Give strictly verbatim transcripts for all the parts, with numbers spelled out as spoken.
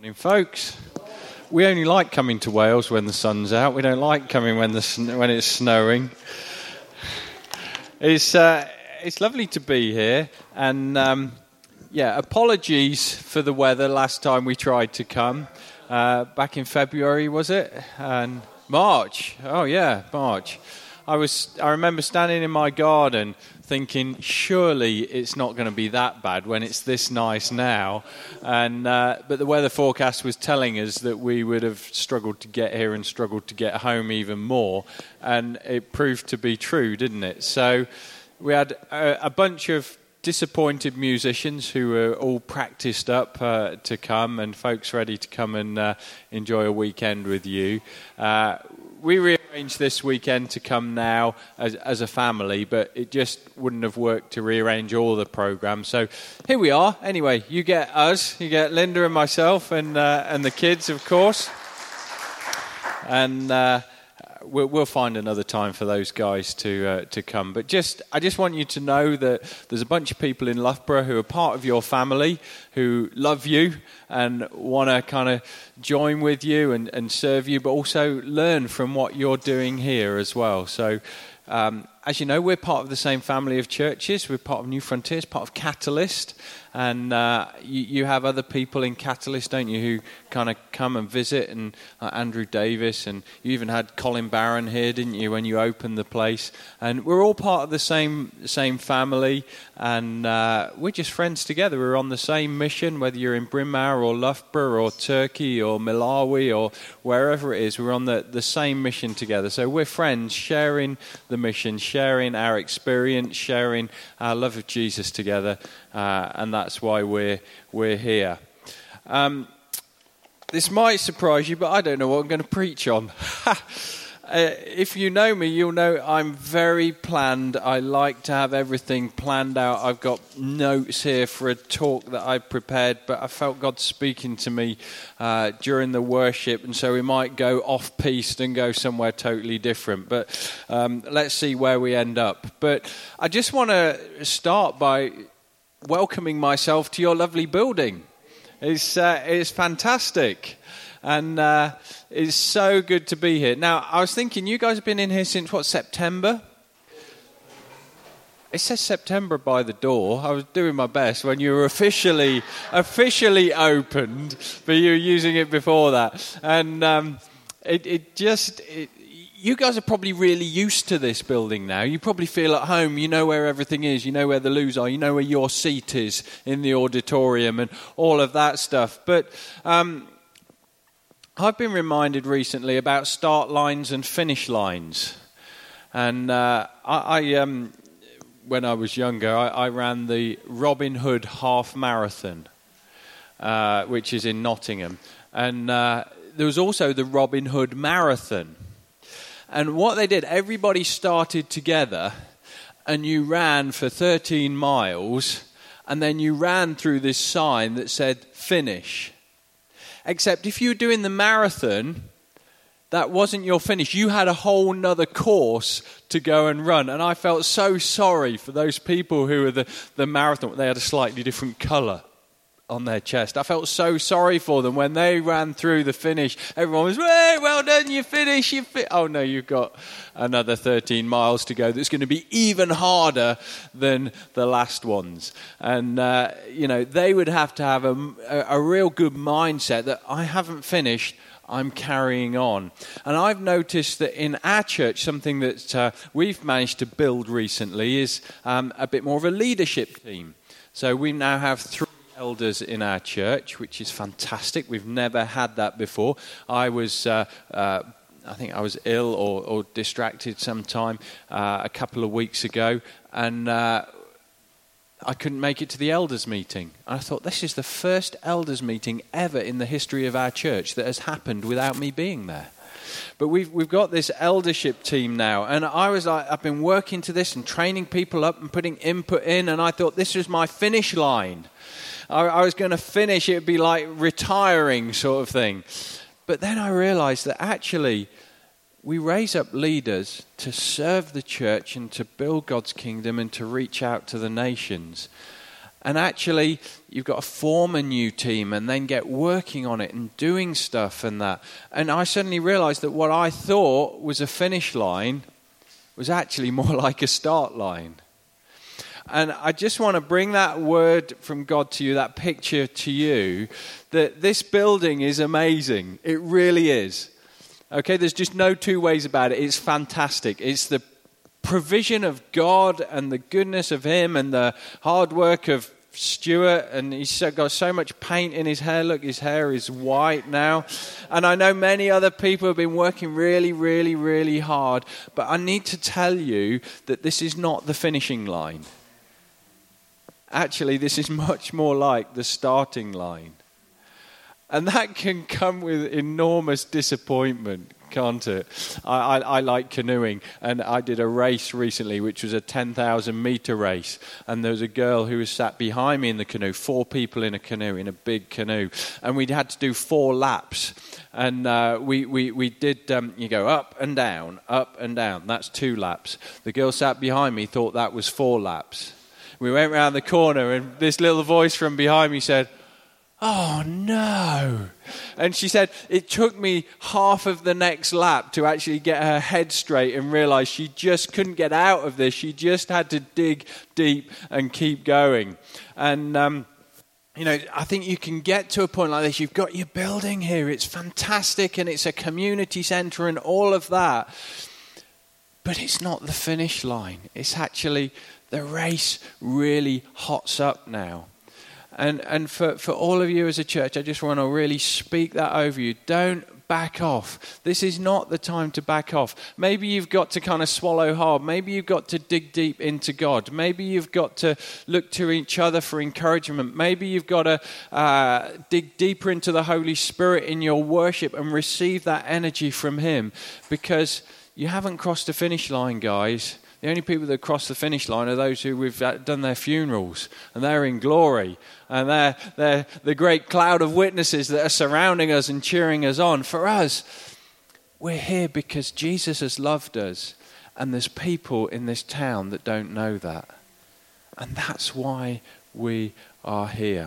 Morning, folks. We only like coming to Wales when the sun's out. We don't like coming when the sn- when it's snowing. It's uh, it's lovely to be here, and um, yeah, apologies for the weather. Last time we tried to come, uh, back in February, was it? And March. Oh yeah, March. I was. I remember standing in my garden, thinking, surely it's not going to be that bad when it's this nice now. And uh, but the weather forecast was telling us that we would have struggled to get here and struggled to get home even more. And it proved to be true, didn't it? So we had a, a bunch of disappointed musicians who were all practiced up uh, to come, and folks ready to come and uh, enjoy a weekend with you. Uh, we rearranged this weekend to come now as, as a family, but it just wouldn't have worked to rearrange all the programs. So here we are. Anyway, you get us, you get Linda and myself, and uh, and the kids, of course, and. Uh, We'll, we'll find another time for those guys to uh, to come. But just, I just want you to know that there's a bunch of people in Loughborough who are part of your family, who love you and want to kind of join with you and, and serve you, but also learn from what you're doing here as well. So, um, as you know, we're part of the same family of churches. We're part of New Frontiers, part of Catalyst. And uh, you, you have other people in Catalyst, don't you, who kind of come and visit, and uh, Andrew Davis, and you even had Colin Barron here, didn't you, when you opened the place? And we're all part of the same same family, and uh, we're just friends together. We're on the same mission, whether you're in Bryn Mawr or Loughborough or Turkey or Malawi or wherever it is. We're on the, the same mission together. So we're friends, sharing the mission, sharing our experience, sharing our love of Jesus together. Uh, and that's why we're we're here. Um, this might surprise you, but I don't know what I'm going to preach on. uh, if you know me, you'll know I'm very planned. I like to have everything planned out. I've got notes here for a talk that I prepared, but I felt God speaking to me uh, during the worship, and so we might go off-piste and go somewhere totally different. But um, let's see where we end up. But I just want to start by welcoming myself to your lovely building. It's uh, it's fantastic, and uh, it's so good to be here. Now, I was thinking, you guys have been in here since what, September? It says September by the door. I was doing my best when you were officially officially opened, but you were using it before that, and um, it it just. It, You guys are probably really used to this building now. You probably feel at home. You know where everything is. You know where the loos are. You know where your seat is in the auditorium and all of that stuff. But um, I've been reminded recently about start lines and finish lines. And uh, I, I um, when I was younger, I, I ran the Robin Hood Half Marathon, uh, which is in Nottingham. And uh, there was also the Robin Hood Marathon. And what they did, everybody started together, and you ran for thirteen miles, and then you ran through this sign that said, finish. Except if you were doing the marathon, that wasn't your finish. You had a whole nother course to go and run. And I felt so sorry for those people who were the, the marathon. They had a slightly different colour on their chest. I felt so sorry for them when they ran through the finish. Everyone was, hey, well done, you finished. You fi-. Oh no, you've got another thirteen miles to go. That's going to be even harder than the last ones. And uh, you know, they would have to have a, a, a real good mindset that I haven't finished. I'm carrying on. And I've noticed that in our church, something that uh, we've managed to build recently is um, a bit more of a leadership team. So we now have three elders in our church, which is fantastic. We've never had that before. I was, uh, uh, I think I was ill or, or distracted sometime uh, a couple of weeks ago, and uh, I couldn't make it to the elders meeting. And I thought, this is the first elders meeting ever in the history of our church that has happened without me being there. But we've we've got this eldership team now, and I was like, I've been working to this and training people up and putting input in, and I thought this was my finish line. I, I was going to finish, it would be like retiring sort of thing. But then I realized that actually we raise up leaders to serve the church and to build God's kingdom and to reach out to the nations. And actually, you've got to form a new team and then get working on it and doing stuff and that. And I suddenly realized that what I thought was a finish line was actually more like a start line. And I just want to bring that word from God to you, that picture to you, that this building is amazing. It really is. Okay, there's just no two ways about it. It's fantastic. It's the provision of God and the goodness of him and the hard work of Stuart, and he's got so much paint in his hair. Look, his hair is white now. And I know many other people have been working really, really, really hard. But I need to tell you that this is not the finishing line. Actually, this is much more like the starting line. And that can come with enormous disappointment, can't it? I, I, I like canoeing, and I did a race recently, which was a ten thousand meter race. And there was a girl who was sat behind me in the canoe, four people in a canoe, in a big canoe. And we had to do four laps. And uh, we, we, we did, um, you go up and down, up and down. That's two laps. The girl sat behind me thought that was four laps. We went round the corner, and this little voice from behind me said, "Oh, no." And she said, it took me half of the next lap to actually get her head straight and realize she just couldn't get out of this. She just had to dig deep and keep going. And, um, you know, I think you can get to a point like this. You've got your building here. It's fantastic, and it's a community center and all of that. But it's not the finish line. It's actually the race really hots up now. And and for, for all of you as a church, I just want to really speak that over you. Don't back off. This is not the time to back off. Maybe you've got to kind of swallow hard. Maybe you've got to dig deep into God. Maybe you've got to look to each other for encouragement. Maybe you've got to uh, dig deeper into the Holy Spirit in your worship and receive that energy from Him, because you haven't crossed the finish line, guys. The only people that cross the finish line are those who we've done their funerals, and they're in glory, and they're, they're the great cloud of witnesses that are surrounding us and cheering us on. For us, we're here because Jesus has loved us, and there's people in this town that don't know that. And that's why we are here.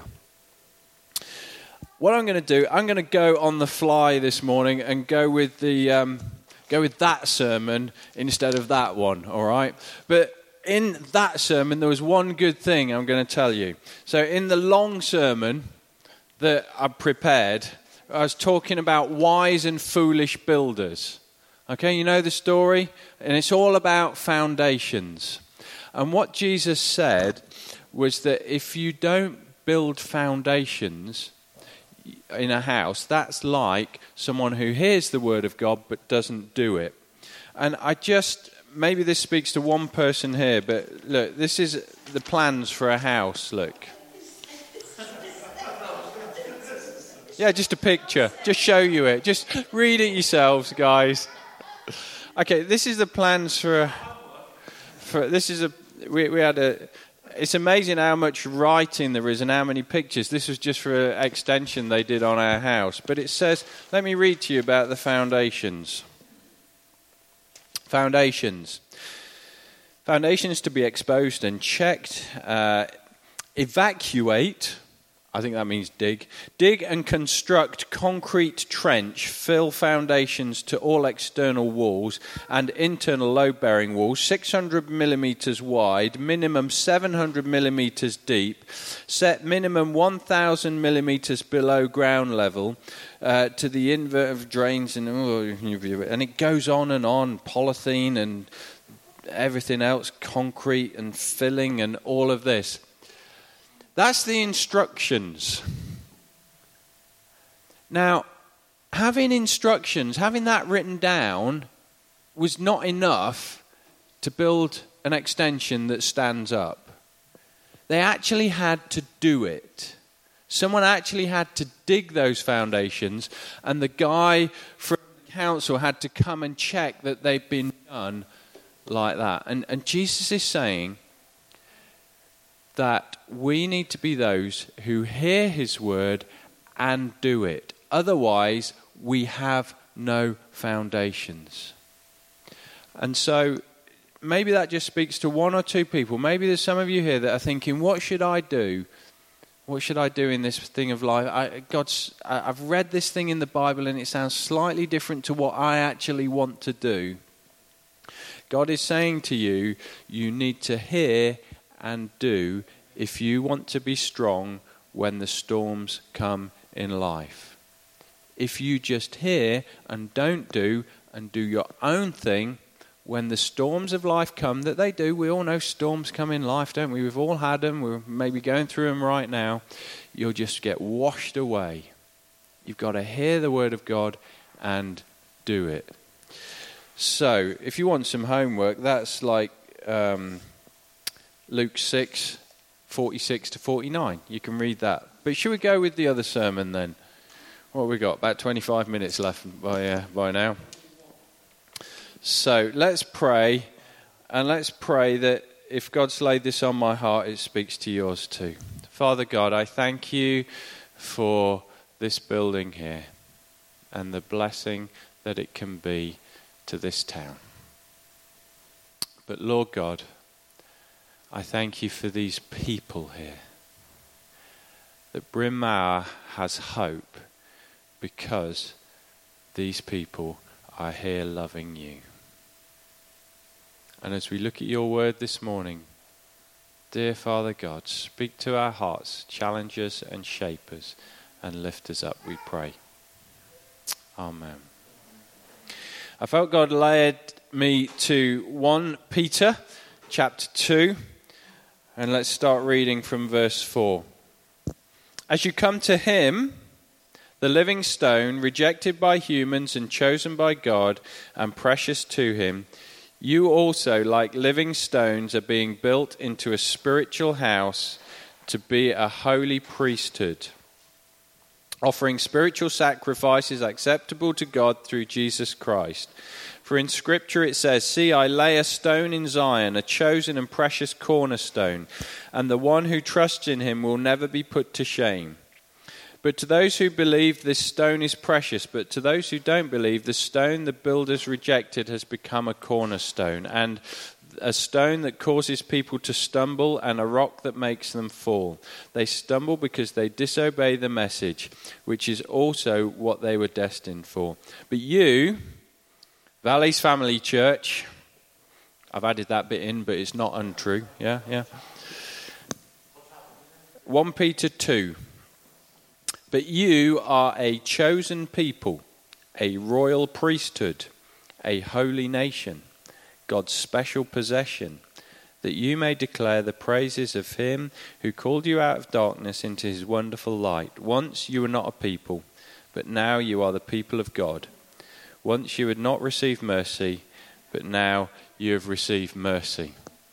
What I'm going to do, I'm going to go on the fly this morning and go with the... Um, Go with that sermon instead of that one, all right? But in that sermon, there was one good thing I'm going to tell you. So in the long sermon that I prepared, I was talking about wise and foolish builders. Okay, you know the story? And it's all about foundations. And what Jesus said was that if you don't build foundations in a house, that's like someone who hears the word of God but doesn't do it. And I just, maybe this speaks to one person here, but look, this is the plans for a house, look. Yeah, just a picture. Just show you it. Just read it yourselves, guys. Okay, this is the plans for a, for, this is a, we, we had a, it's amazing how much writing there is and how many pictures. This was just for an extension they did on our house. But it says, let me read to you about the foundations. Foundations. Foundations to be exposed and checked. Uh, evacuate. I think that means dig. Dig and construct concrete trench, fill foundations to all external walls and internal load-bearing walls, six hundred millimeters wide, minimum seven hundred millimeters deep, set minimum one thousand millimeters below ground level uh, to the invert of drains, and, oh, and it goes on and on, polythene and everything else, concrete and filling and all of this. That's the instructions. Now, having instructions, having that written down was not enough to build an extension that stands up. They actually had to do it. Someone actually had to dig those foundations, and the guy from the council had to come and check that they've been done like that. And, and Jesus is saying that we need to be those who hear his word and do it. Otherwise, we have no foundations. And so maybe that just speaks to one or two people. Maybe there's some of you here that are thinking, what should I do? What should I do in this thing of life? I, God's, I've read this thing in the Bible and it sounds slightly different to what I actually want to do. God is saying to you, you need to hear and do if you want to be strong when the storms come in life. If you just hear and don't do and do your own thing, when the storms of life come, that they do, we all know storms come in life, don't we? We've all had them, we're maybe going through them right now. You'll just get washed away. You've got to hear the word of God and do it. So, if you want some homework, that's like um, Luke six, forty-six to forty-nine. You can read that. But should we go with the other sermon then? What have we got? About twenty-five minutes left by uh, by now. So, let's pray, and let's pray that if God's laid this on my heart, it speaks to yours too. Father God, I thank you for this building here and the blessing that it can be to this town. But Lord God, I thank you for these people here. That Bryn Mawr has hope because these people are here loving you. And as we look at your word this morning, dear Father God, speak to our hearts, challenge us and shape us, and lift us up, we pray. Amen. I felt God led me to First Peter chapter two, and let's start reading from verse four. As you come to him, the living stone, rejected by humans and chosen by God and precious to him, you also, like living stones, are being built into a spiritual house to be a holy priesthood, offering spiritual sacrifices acceptable to God through Jesus Christ. For in Scripture it says, "See, I lay a stone in Zion, a chosen and precious cornerstone, and the one who trusts in him will never be put to shame." But to those who believe, this stone is precious. But to those who don't believe, the stone the builders rejected has become a cornerstone, and a stone that causes people to stumble, and a rock that makes them fall. They stumble because they disobey the message, which is also what they were destined for. But you, Valleys Family Church, I've added that bit in, but it's not untrue. Yeah, yeah. First Peter two. But you are a chosen people, a royal priesthood, a holy nation, God's special possession, that you may declare the praises of him who called you out of darkness into his wonderful light. Once you were not a people, but now you are the people of God. Once you had not received mercy, but now you have received mercy.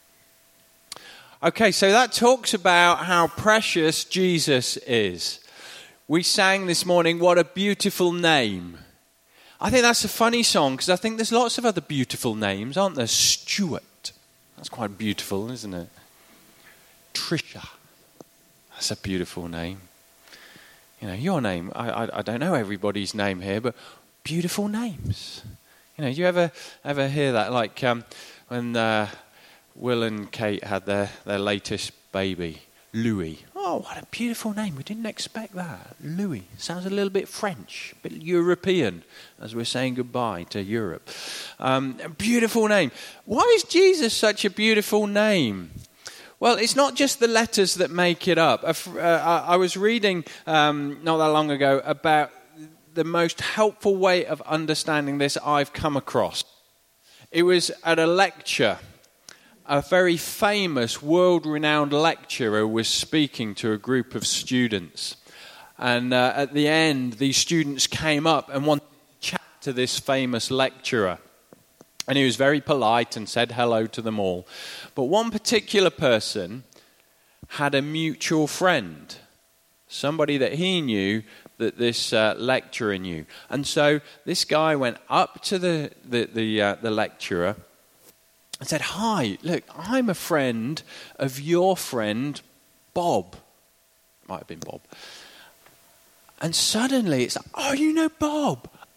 Okay, so that talks about how precious Jesus is. We sang this morning, "What a Beautiful Name." I think that's a funny song because I think there's lots of other beautiful names, aren't there? Stuart. That's quite beautiful, isn't it? Trisha. That's a beautiful name. You know, your name, I, I, I don't know everybody's name here, but beautiful names. You know, do you ever ever hear that? Like um, when uh, Will and Kate had their, their latest baby, Louis. Oh, what a beautiful name. We didn't expect that. Louis. Sounds a little bit French, a bit European, as we're saying goodbye to Europe. Um, a beautiful name. Why is Jesus such a beautiful name? Well, it's not just the letters that make it up. Uh, I was reading um, not that long ago about the most helpful way of understanding this I've come across. It was at a lecture. A very famous, world-renowned lecturer was speaking to a group of students. And uh, at the end, these students came up and wanted to chat to this famous lecturer. And he was very polite and said hello to them all. But one particular person had a mutual friend, somebody that he knew that this uh, lecturer knew. And so this guy went up to the, the, the, uh, the lecturer and said, "Hi, look, I'm a friend of your friend, Bob." Might have been Bob. And suddenly it's like, "Oh, you know Bob?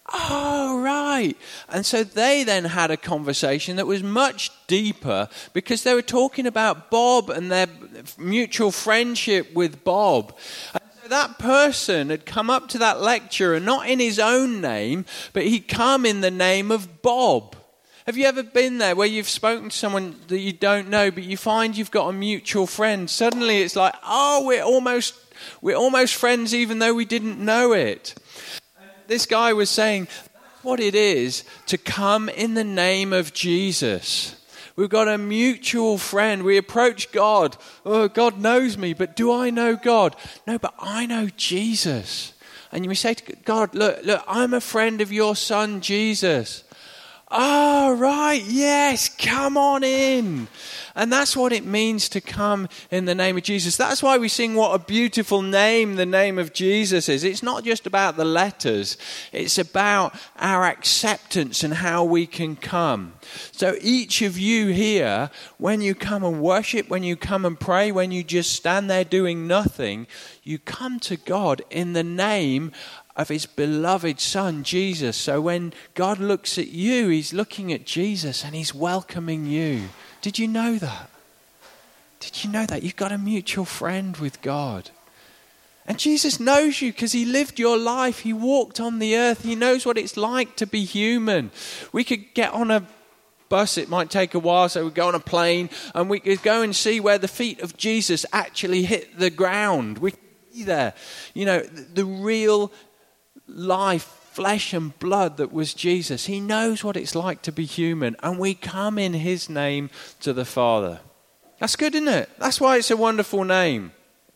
Oh, right. And so they then had a conversation that was much deeper because they were talking about Bob and their mutual friendship with Bob. And so that person had come up to that lecturer, not in his own name, but he'd come in the name of Bob. Have you ever been there where you've spoken to someone that you don't know, but you find you've got a mutual friend? Suddenly it's like, oh, we're almost, we're almost friends even though we didn't know it. This guy was saying, that's what it is to come in the name of Jesus. We've got a mutual friend. We approach God. Oh, God knows me, but do I know God? No, but I know Jesus. And you say to God, look, look, I'm a friend of your son, Jesus. Oh, right, yes, come on in. And that's what it means to come in the name of Jesus. That's why we sing what a beautiful name the name of Jesus is. It's not just about the letters. It's about our acceptance and how we can come. So each of you here, when you come and worship, when you come and pray, when you just stand there doing nothing, you come to God in the name of his beloved son, Jesus. So when God looks at you, he's looking at Jesus and he's welcoming you. Did you know that? Did you know that? You've got a mutual friend with God. And Jesus knows you because he lived your life. He walked on the earth. He knows what it's like to be human. We could get on a bus. It might take a while, so we go on a plane and we could go and see where the feet of Jesus actually hit the ground. We could be there. You know, the, the real life, flesh and blood that was Jesus. He knows what it's like to be human, and we come in his name to the Father. That's good, isn't it? That's why it's a wonderful name.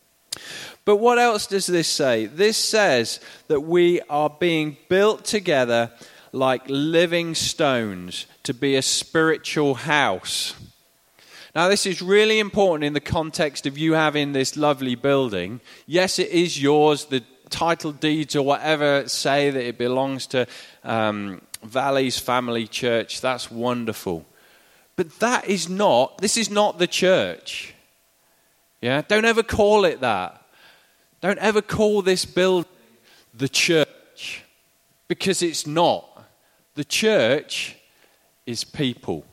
But what else does this say? This says that we are being built together like living stones to be a spiritual house. Now, this is really important in the context of you having this lovely building. Yes, it is yours. The title deeds or whatever say that it belongs to um, Valleys Family Church. That's wonderful. But that is not, this is not the church. Yeah, don't ever call it that. Don't ever call this building the church, because it's not. The church is people.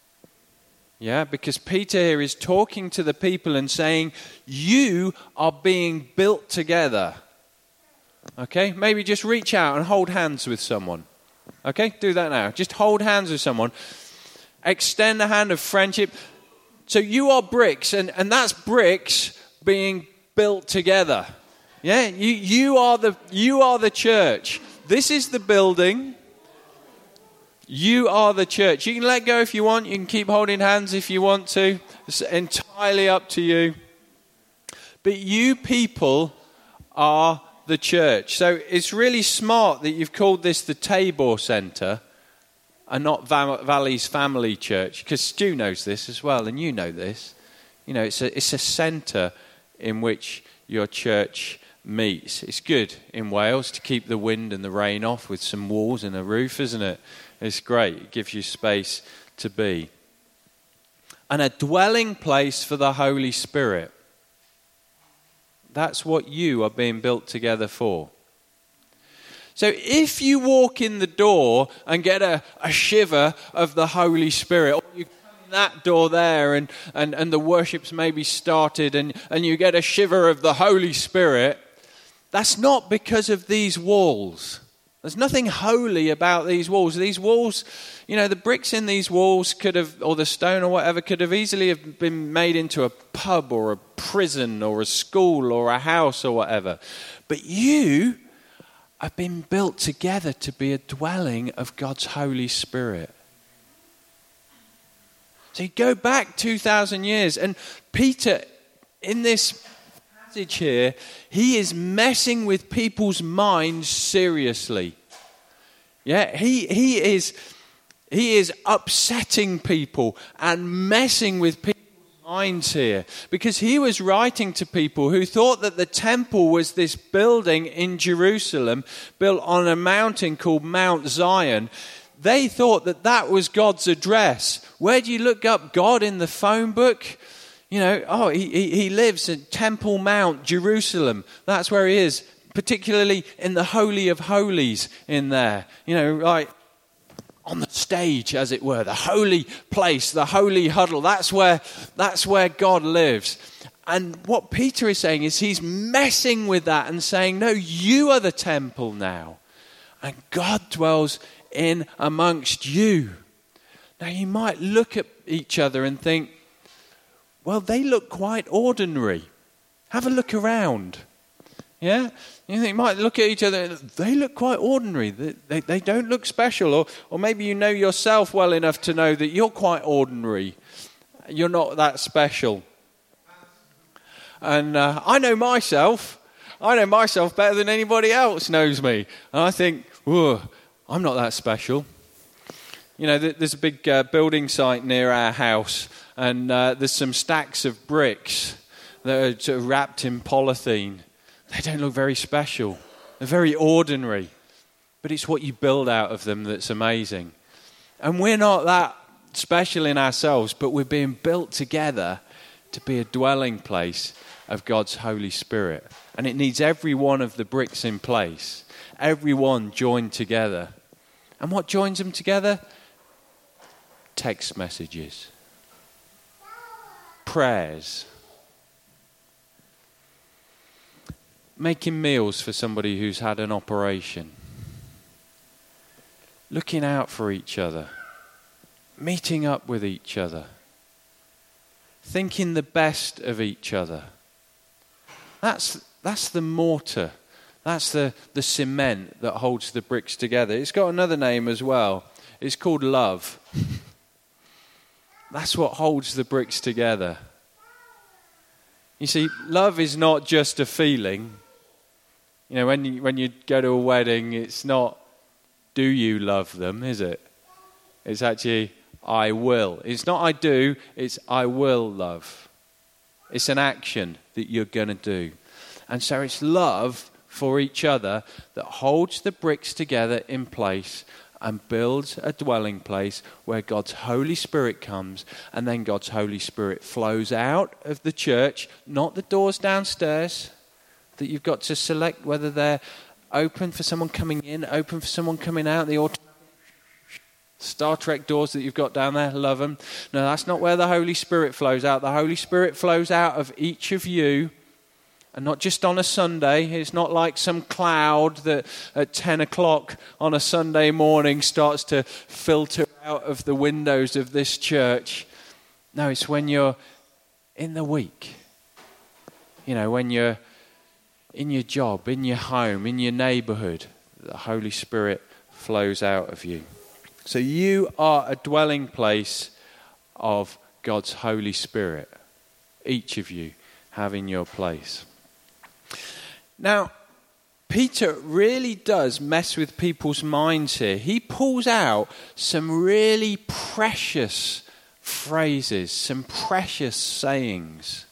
Yeah, because Peter here is talking to the people and saying, you are being built together. Okay, maybe just reach out and hold hands with someone. Okay, do that now. Just hold hands with someone. Extend a hand of friendship. So you are bricks, and, and that's bricks being built together. Yeah, you you are the you are the church. This is the building. You are the church. You can let go if you want. You can keep holding hands if you want to. It's entirely up to you. But you people are the church. So it's really smart that you've called this the Tabor Centre and not Valleys Family Church, because Stu knows this as well, and you know this. You know, it's a it's a centre in which your church meets. It's good in Wales to keep the wind and the rain off with some walls and a roof, isn't it? It's great. It gives you space to be. And a dwelling place for the Holy Spirit. That's what you are being built together for. So if you walk in the door and get a, a shiver of the Holy Spirit, or you come in that door there and, and, and the worship's maybe started and, and you get a shiver of the Holy Spirit, that's not because of these walls. There's nothing holy about these walls. These walls, you know, the bricks in these walls could have, or the stone or whatever, could have easily have been made into a pub or a prison or a school or a house or whatever. But you have been built together to be a dwelling of God's Holy Spirit. So you go back two thousand years, and Peter, in this passage here, he is messing with people's minds seriously. Yeah, he he is he is upsetting people and messing with people's minds here, because he was writing to people who thought that the temple was this building in Jerusalem built on a mountain called Mount Zion. They thought that that was God's address. Where do you look up God in the phone book? You know, oh, he, he lives at Temple Mount, Jerusalem. That's where he is. particularly in the Holy of Holies in there. You know, like on the stage, as it were, the holy place, the holy huddle. That's where, that's where God lives. And what Peter is saying is he's messing with that and saying, no, you are the temple now. And God dwells in amongst you. Now, you might look at each other and think, well, they look quite ordinary. Have a look around. Yeah? You think, you might look at each other, they look quite ordinary. They, they, they don't look special. Or, or maybe you know yourself well enough to know that you're quite ordinary. You're not that special. And uh, I know myself. I know myself better than anybody else knows me. And I think, whoa, I'm not that special. You know, there's a big uh, building site near our house, and uh, there's some stacks of bricks that are sort of wrapped in polythene. They don't look very special. They're very ordinary. But it's what you build out of them that's amazing. And we're not that special in ourselves, but we're being built together to be a dwelling place of God's Holy Spirit. And it needs every one of the bricks in place, every one joined together. And what joins them together? Text messages, prayers, making meals for somebody who's had an operation, looking out for each other, meeting up with each other, thinking the best of each other. That's that's the mortar. That's the, the cement that holds the bricks together. It's got another name as well. It's called love. That's what holds the bricks together. You see, love is not just a feeling. You know, when you, when you go to a wedding, it's not, do you love them, is it? It's actually, I will. It's not I do, it's I will love. It's an action that you're going to do. And so it's love for each other that holds the bricks together in place and builds a dwelling place where God's Holy Spirit comes, and then God's Holy Spirit flows out of the church, not the doors downstairs that you've got to select whether they're open for someone coming in, open for someone coming out, the automatic Star Trek doors that you've got down there, love them. No, that's not where the Holy Spirit flows out. The Holy Spirit flows out of each of you. And not just on a Sunday. It's not like some cloud that at ten o'clock on a Sunday morning starts to filter out of the windows of this church. No, it's when you're in the week. You know, when you're in your job, in your home, in your neighborhood, the Holy Spirit flows out of you. So you are a dwelling place of God's Holy Spirit. Each of you having your place. Now, Peter really does mess with people's minds here. He pulls out some really precious phrases, some precious sayings,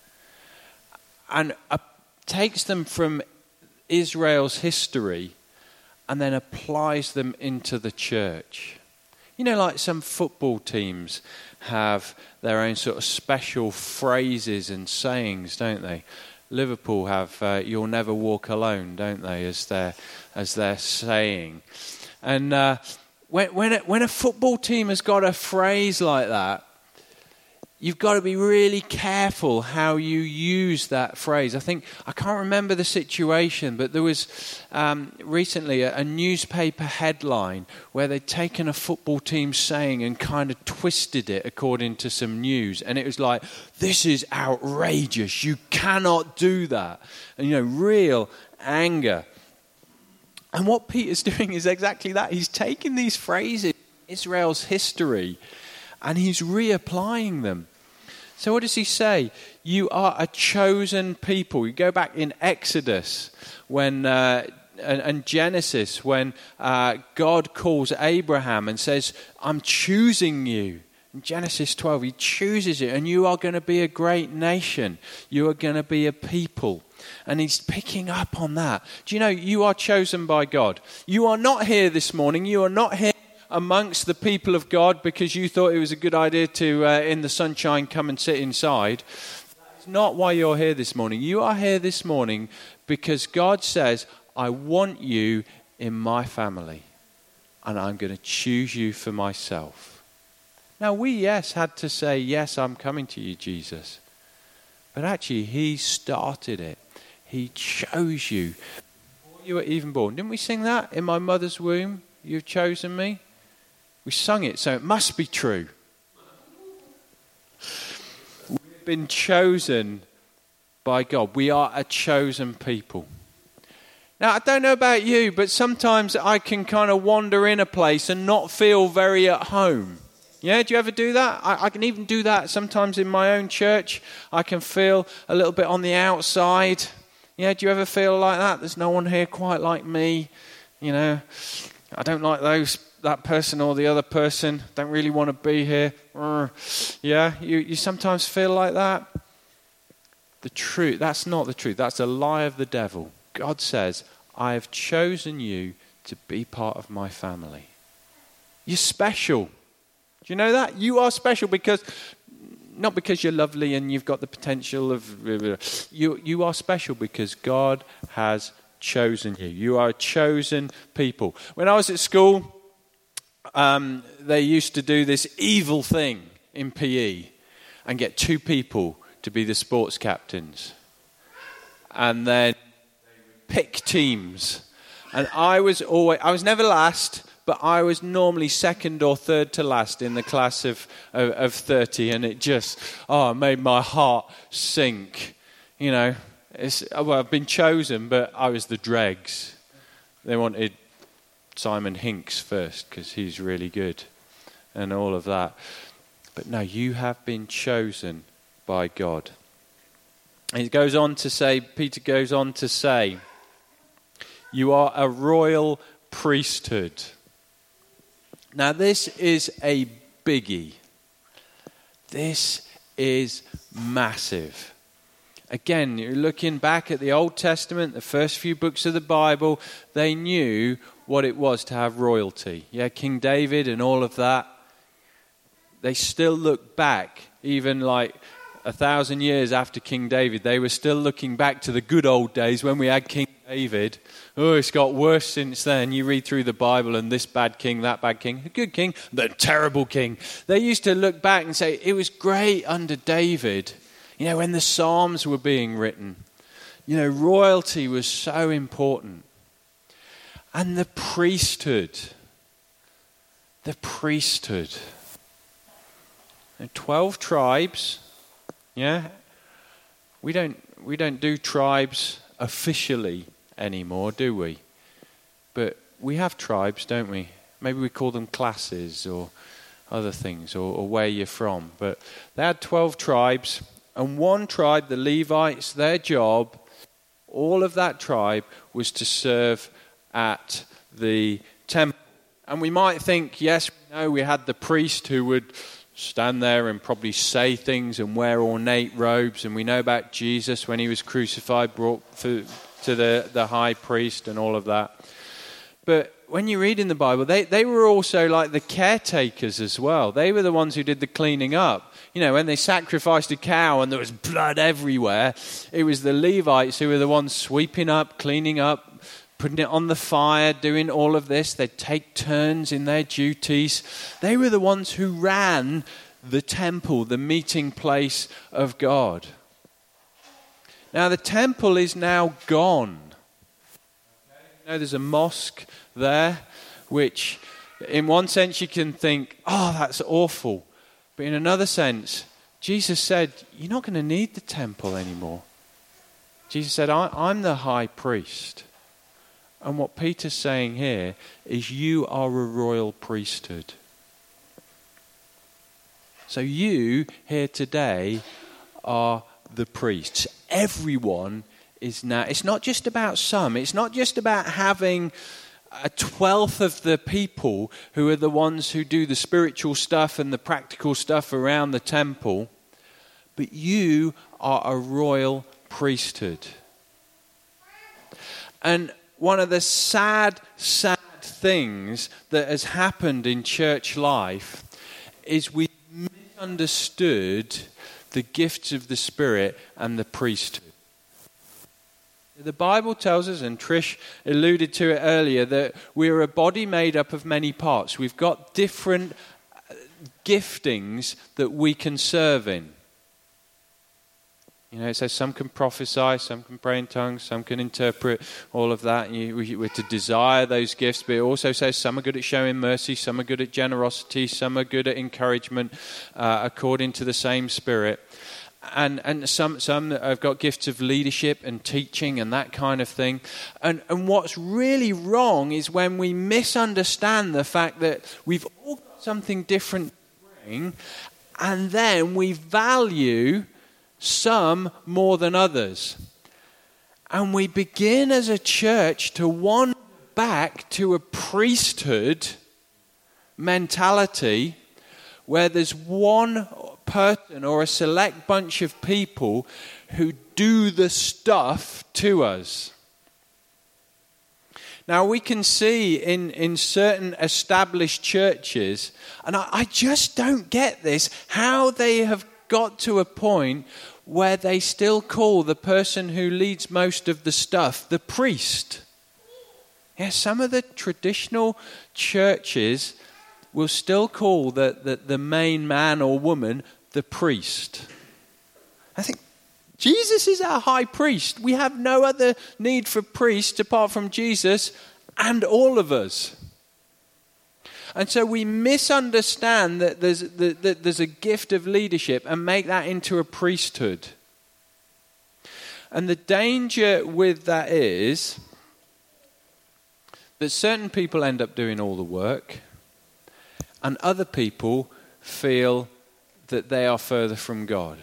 and uh, takes them from Israel's history and then applies them into the church. You know, like some football teams have their own sort of special phrases and sayings, don't they? Liverpool have uh, "You'll never walk alone," don't they, as their as their saying. And uh, when when a, when a football team has got a phrase like that, you've got to be really careful how you use that phrase. I think I can't remember the situation, but there was um, recently a, a newspaper headline where they'd taken a football team saying and kind of twisted it according to some news, and it was like, "This is outrageous! You cannot do that!" And you know, real anger. And what Peter's doing is exactly that. He's taking these phrases, Israel's history, and he's reapplying them. So what does he say? You are a chosen people. You go back in Exodus when uh, and, and Genesis when uh, God calls Abraham and says, "I'm choosing you." In Genesis twelve, he chooses you, and you are going to be a great nation. You are going to be a people. And he's picking up on that. Do you know, you are chosen by God. You are not here this morning. You are not here amongst the people of God because you thought it was a good idea to, uh, in the sunshine, come and sit inside. That's not why you're here this morning. You are here this morning because God says, I want you in my family, and I'm going to choose you for myself. Now, we, yes, had to say, yes, I'm coming to you, Jesus. But actually, he started it. He chose you before you were even born. Didn't we sing that? In my mother's womb, you've chosen me. We sung it, so it must be true. We've been chosen by God. We are a chosen people. Now, I don't know about you, but sometimes I can kind of wander in a place and not feel very at home. Yeah, do you ever do that? I, I can even do that sometimes in my own church. I can feel a little bit on the outside. Yeah, do you ever feel like that? There's no one here quite like me. You know, I don't like those that person or the other person. Don't really want to be here. Yeah, you, you sometimes feel like that. The truth, that's not the truth. That's a lie of the devil. God says, I have chosen you to be part of my family. You're special. Do you know that? You are special because, not because you're lovely and you've got the potential of, you, you are special because God has chosen you. You are a chosen people. When I was at school, um, they used to do this evil thing in P E and get two people to be the sports captains. And then pick teams. And I was always, I was never last, but I was normally second or third to last in the class of, of, of thirty. And it just, oh, it made my heart sink. You know, it's, well, I've been chosen, but I was the dregs. They wanted Simon Hinks first because he's really good and all of that. But no, you have been chosen by God. And he goes on to say, Peter goes on to say, you are a royal priesthood. Now this is a biggie. This is massive. Again, you're looking back at the Old Testament, the first few books of the Bible, they knew what it was to have royalty. Yeah, King David and all of that. They still look back, even like a thousand years after King David, they were still looking back to the good old days when we had King David. Oh, it's got worse since then. You read through the Bible and this bad king, that bad king, a good king, the terrible king. They used to look back and say, it was great under David. You know, when the Psalms were being written. You know, royalty was so important. And the priesthood. The priesthood. And twelve tribes. Yeah, we don't we don't do tribes officially anymore, do we? But we have tribes, don't we? Maybe we call them classes or other things, or, or where you're from. But they had twelve tribes, and one tribe, the Levites, their job, all of that tribe was to serve at the temple. And we might think, yes, we know we had the priest who would stand there and probably say things and wear ornate robes. And we know about Jesus when he was crucified, brought for, to the, the high priest and all of that. But when you read in the Bible, they, they were also like the caretakers as well. They were the ones who did the cleaning up. You know, when they sacrificed a cow and there was blood everywhere, it was the Levites who were the ones sweeping up, cleaning up, putting it on the fire, doing all of this. They'd take turns in their duties. They were the ones who ran the temple, the meeting place of God. Now, the temple is now gone. You know, there's a mosque there, which in one sense you can think, oh, that's awful. But in another sense, Jesus said, you're not going to need the temple anymore. Jesus said, I, I'm the high priest. And what Peter's saying here is you are a royal priesthood. So you here today are the priests. Everyone is now, it's not just about some, it's not just about having a twelfth of the people who are the ones who do the spiritual stuff and the practical stuff around the temple, but you are a royal priesthood. And one of the sad, sad things that has happened in church life is we've misunderstood the gifts of the Spirit and the priesthood. The Bible tells us, and Trish alluded to it earlier, that we're a body made up of many parts. We've got different giftings that we can serve in. You know, it says some can prophesy, some can pray in tongues, some can interpret, all of that. You, we, we're to desire those gifts, but it also says some are good at showing mercy, some are good at generosity, some are good at encouragement, uh, according to the same Spirit. And and some some have got gifts of leadership and teaching and that kind of thing. And and what's really wrong is when we misunderstand the fact that we've all got something different to bring, and then we value some more than others. And we begin as a church to wander back to a priesthood mentality where there's one person or a select bunch of people who do the stuff to us. Now we can see in, in certain established churches, and I, I just don't get this, how they have got to a point where they still call the person who leads most of the stuff the priest. Yeah, some of the traditional churches will still call the, the, the main man or woman the priest. I think Jesus is our high priest. We have no other need for priests apart from Jesus and all of us. And so we misunderstand that there's, that, that there's a gift of leadership and make that into a priesthood. And the danger with that is that certain people end up doing all the work and other people feel that they are further from God.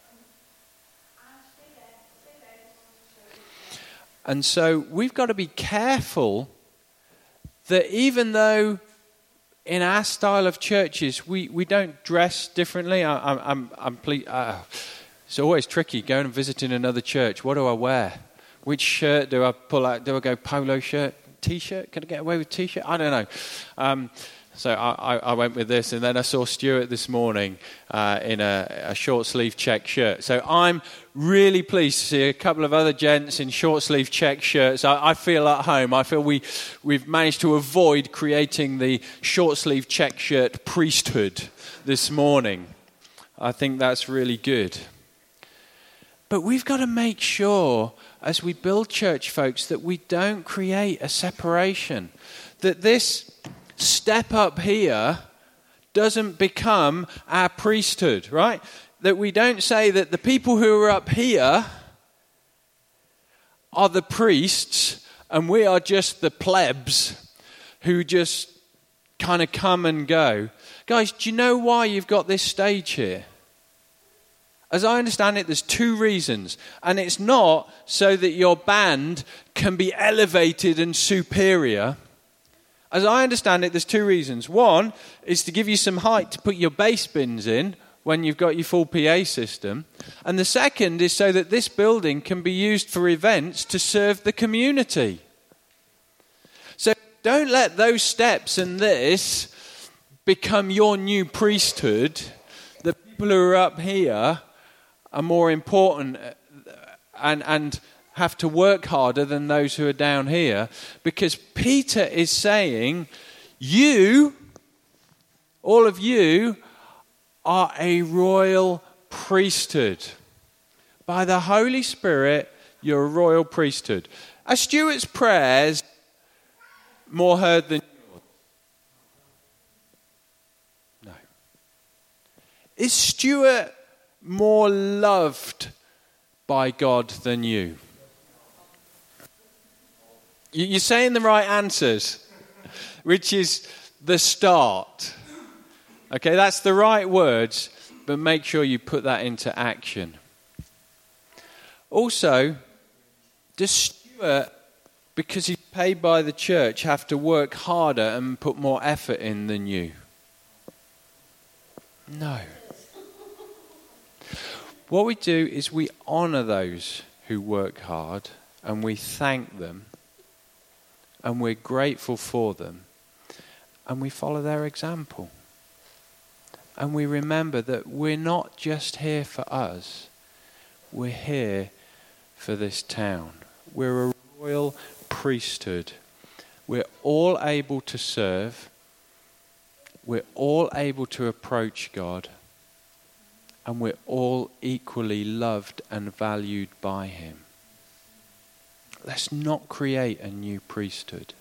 And so we've got to be careful that even though in our style of churches we, we don't dress differently. I, I'm, I'm, I'm ple- uh, it's always tricky going and visiting another church. What do I wear? Which shirt do I pull out? Do I go polo shirt, t-shirt? Can I get away with t-shirt? I don't know. Um, So I, I went with this, and then I saw Stuart this morning uh, in a, a short-sleeve check shirt. So I'm really pleased to see a couple of other gents in short-sleeve check shirts. I, I feel at home. I feel we, we've managed to avoid creating the short-sleeve check shirt priesthood this morning. I think that's really good. But we've got to make sure, as we build church, folks, that we don't create a separation. That this step up here doesn't become our priesthood, right? That we don't say that the people who are up here are the priests and we are just the plebs who just kind of come and go. Guys, do you know why you've got this stage here? As I understand it, there's two reasons. And it's not so that your band can be elevated and superior. As I understand it, there's two reasons. One is to give you some height to put your bass bins in when you've got your full P A system. And the second is so that this building can be used for events to serve the community. So don't let those steps and this become your new priesthood. The people who are up here are more important and and have to work harder than those who are down here, because Peter is saying, you, all of you, are a royal priesthood. By the Holy Spirit, you're a royal priesthood. Are Stuart's prayers more heard than yours? No. Is Stuart more loved by God than you? You're saying the right answers, which is the start. Okay, that's the right words, but make sure you put that into action. Also, does Stuart, because he's paid by the church, have to work harder and put more effort in than you? No. What we do is we honour those who work hard and we thank them. And we're grateful for them. And we follow their example. And we remember that we're not just here for us. We're here for this town. We're a royal priesthood. We're all able to serve. We're all able to approach God. And we're all equally loved and valued by him. Let's not create a new priesthood.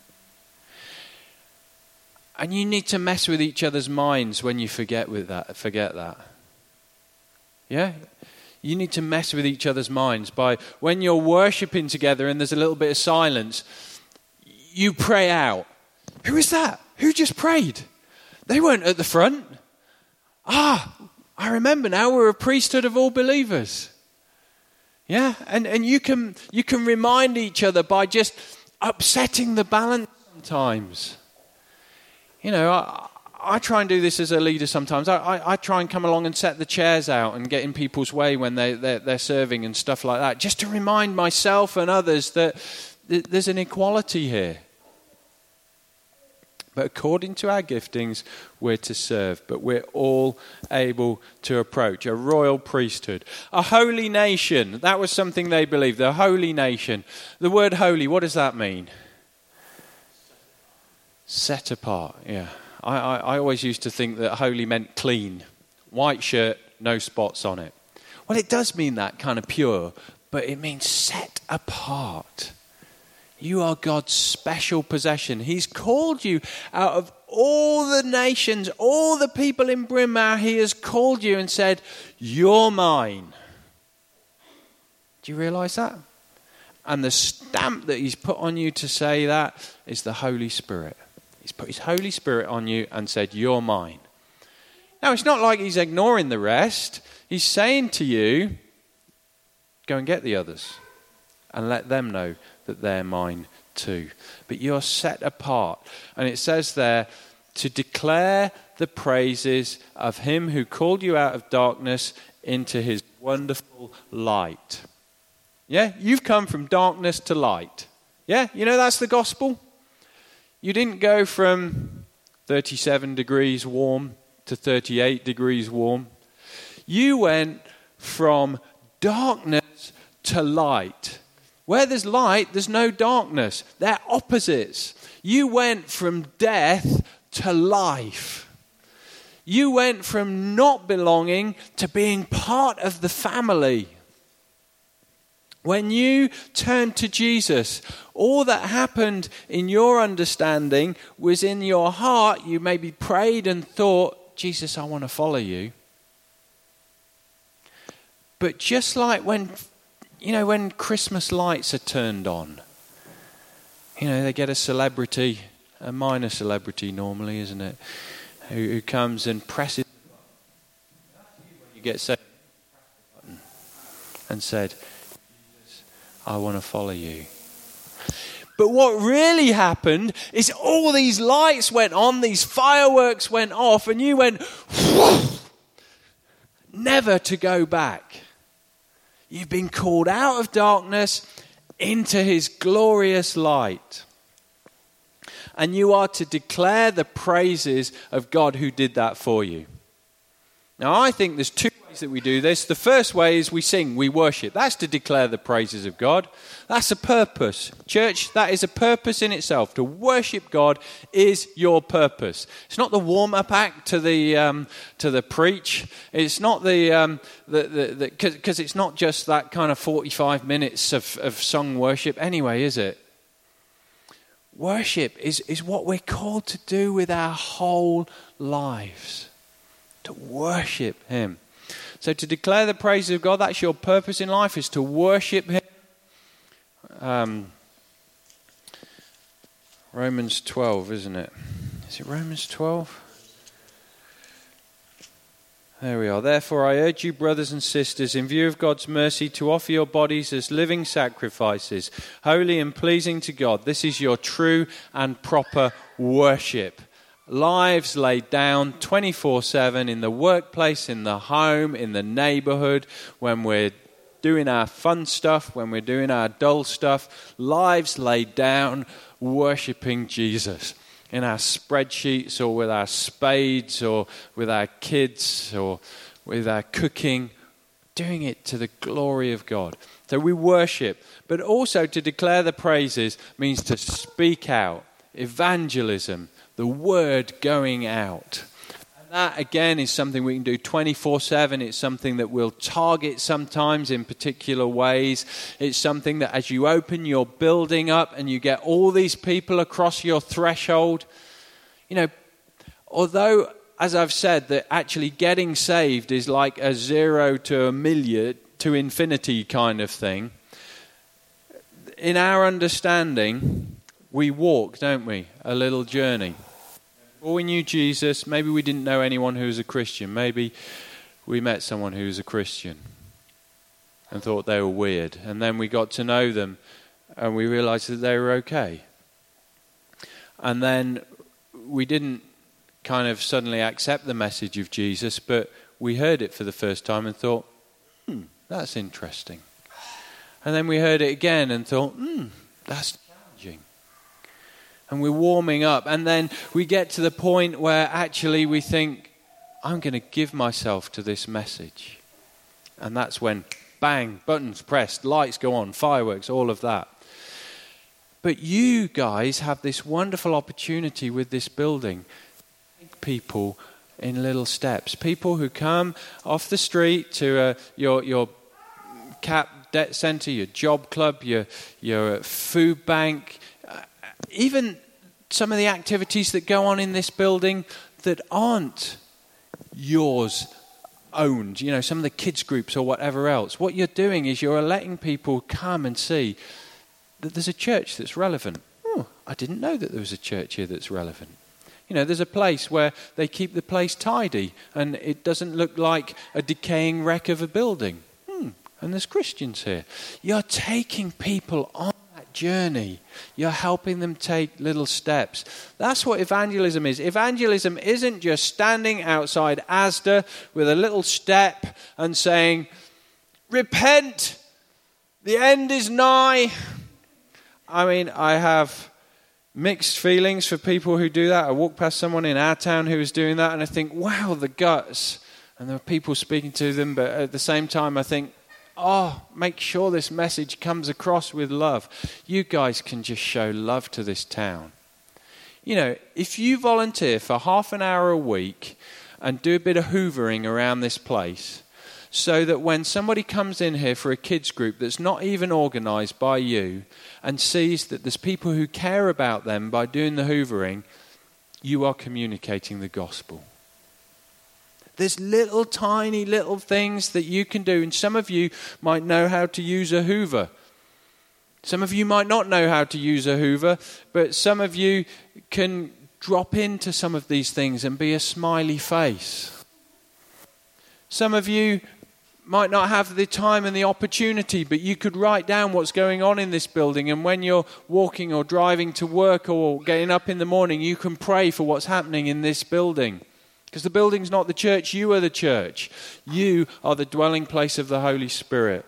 And you need to mess with each other's minds when you forget with that. Forget that. Yeah? You need to mess with each other's minds by when you're worshipping together and there's a little bit of silence, you pray out. Who is that? Who just prayed? They weren't at the front. Ah, I remember now, we're a priesthood of all believers. Yeah? And and you can you can remind each other by just upsetting the balance sometimes. You know, I, I try and do this as a leader sometimes. I, I, I try and come along and set the chairs out and get in people's way when they, they're, they're serving and stuff like that, just to remind myself and others that th- there's an equality here. But according to our giftings, we're to serve. But we're all able to approach. A royal priesthood. A holy nation. That was something they believed. The holy nation. The word holy, what does that mean? Set apart, yeah. I, I, I always used to think that holy meant clean. White shirt, no spots on it. Well, it does mean that, kind of pure, but it means set apart. You are God's special possession. He's called you out of all the nations, all the people in Bryn Mawr. He has called you and said, you're mine. Do you realise that? And the stamp that he's put on you to say that is the Holy Spirit. He's put his Holy Spirit on you and said, you're mine. Now, it's not like he's ignoring the rest. He's saying to you, go and get the others and let them know that they're mine too. But you're set apart. And it says there, to declare the praises of him who called you out of darkness into his wonderful light. Yeah, you've come from darkness to light. Yeah, you know that's the gospel. You didn't go from thirty-seven degrees warm to thirty-eight degrees warm. You went from darkness to light. Where there's light, there's no darkness. They're opposites. You went from death to life. You went from not belonging to being part of the family. When you turned to Jesus, all that happened in your understanding was in your heart. You maybe prayed and thought, Jesus, I want to follow you. But just like when, you know, when Christmas lights are turned on, you know, they get a celebrity, a minor celebrity normally, isn't it, who, who comes and presses the button. You get saved and said, I want to follow you. But what really happened is all these lights went on, these fireworks went off, and you went, whoosh, never to go back. You've been called out of darkness into his glorious light. And you are to declare the praises of God who did that for you. Now, I think there's two ways that we do this. The first way is we sing, we worship. That's to declare the praises of God. That's a purpose. Church, that is a purpose in itself. To worship God is your purpose. It's not the warm-up act to the um, to the preach. It's not the um, the the because it's not just that kind of forty-five minutes of, of song worship anyway, is it? Worship is is what we're called to do with our whole lives. To worship him. So to declare the praises of God, that's your purpose in life, is to worship him. Um, Romans twelve, isn't it? Is it Romans twelve? There we are. Therefore, I urge you, brothers and sisters, in view of God's mercy, to offer your bodies as living sacrifices, holy and pleasing to God. This is your true and proper worship. Lives laid down twenty-four seven in the workplace, in the home, in the neighborhood, when we're doing our fun stuff, when we're doing our dull stuff. Lives laid down worshiping Jesus. in our spreadsheets or with our spades or with our kids or with our cooking, doing it to the glory of God. So we worship, but also to declare the praises means to speak out. Evangelism, the word going out. And that again is something we can do twenty-four seven. It's something that we'll target sometimes in particular ways. It's something that as you open your building up and you get all these people across your threshold, you know, although, as I've said, that actually getting saved is like a zero to a million to infinity kind of thing. In our understanding, we walk, don't we? A little journey. Before we knew Jesus, maybe we didn't know anyone who was a Christian. Maybe we met someone who was a Christian and thought they were weird. And then we got to know them and we realized that they were okay. And then we didn't kind of suddenly accept the message of Jesus, but we heard it for the first time and thought, hmm, that's interesting. And then we heard it again and thought, hmm, that's challenging. And we're warming up. And then we get to the point where actually we think, I'm going to give myself to this message. And that's when, bang, buttons pressed, lights go on, fireworks, all of that. But you guys have this wonderful opportunity with this building. People in little steps. People who come off the street to uh, your your C A P debt centre, your job club, your your food bank, uh, even some of the activities that go on in this building that aren't yours owned, you know, some of the kids groups or whatever else. What you're doing is you're letting people come and see that there's a church that's relevant. Oh, I didn't know that there was a church here that's relevant. You know, there's a place where they keep the place tidy and it doesn't look like a decaying wreck of a building. Hmm, and there's Christians here. You're taking people on that journey. You're helping them take little steps. That's what evangelism is. Evangelism isn't just standing outside Asda with a little step and saying, repent, the end is nigh. I mean, I have mixed feelings for people who do that. I walked past someone in our town who was doing that and I think, wow, the guts. And there are people speaking to them, but at the same time I think, oh, make sure this message comes across with love. You guys can just show love to this town. You know, if you volunteer for half an hour a week and do a bit of hoovering around this place, so that when somebody comes in here for a kids group that's not even organised by you and sees that there's people who care about them by doing the hoovering, you are communicating the gospel. There's little tiny little things that you can do, and some of you might know how to use a hoover. Some of you might not know how to use a hoover, but some of you can drop into some of these things and be a smiley face. Some of you might not have the time and the opportunity, but you could write down what's going on in this building, and when you're walking or driving to work or getting up in the morning, you can pray for what's happening in this building. Because the building's not the church, you are the church. You are the dwelling place of the Holy Spirit.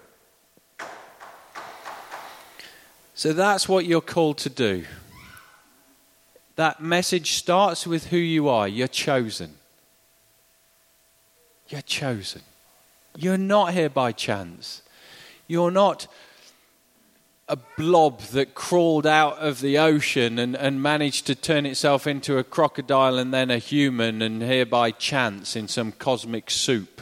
So that's what you're called to do. That message starts with who you are. You're chosen. You're chosen. You're not here by chance. You're not a blob that crawled out of the ocean and, and managed to turn itself into a crocodile and then a human and here by chance in some cosmic soup.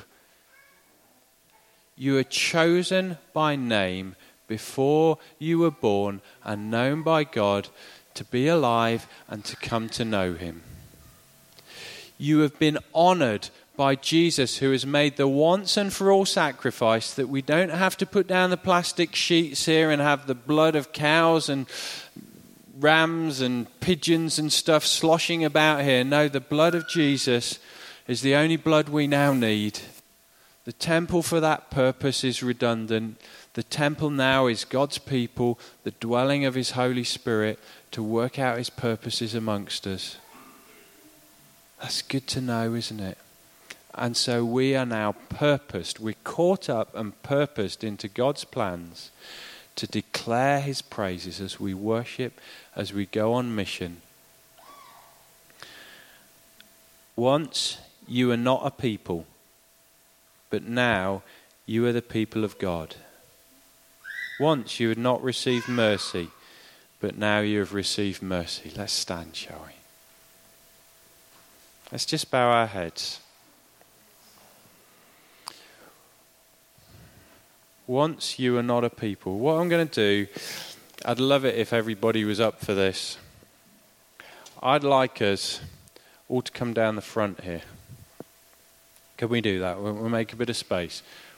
You are chosen by name before you were born and known by God to be alive and to come to know him. You have been honoured by Jesus, who has made the once and for all sacrifice that we don't have to put down the plastic sheets here and have the blood of cows and rams and pigeons and stuff sloshing about here. No, the blood of Jesus is the only blood we now need. The temple for that purpose is redundant. The temple now is God's people, the dwelling of his Holy Spirit to work out his purposes amongst us. That's good to know, isn't it? And so we are now purposed, we're caught up and purposed into God's plans to declare his praises as we worship, as we go on mission. Once you were not a people, but now you are the people of God. Once you had not received mercy, but now you have received mercy. Let's stand, shall we? Let's just bow our heads. Once you were not a people. What I'm going to do, I'd love it if everybody was up for this. I'd like us all to come down the front here. Can we do that? We'll, we'll make a bit of space.